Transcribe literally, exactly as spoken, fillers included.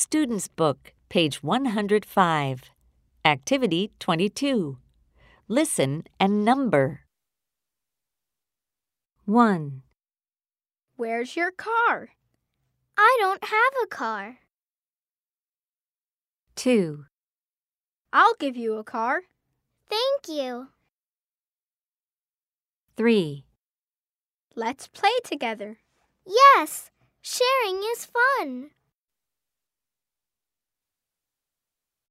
Student's Book, page one hundred five. Activity twenty-two. Listen and number. one. Where's your car? I don't have a car. two. I'll give you a car. Thank you. three. Let's play together. Yes, sharing is fun.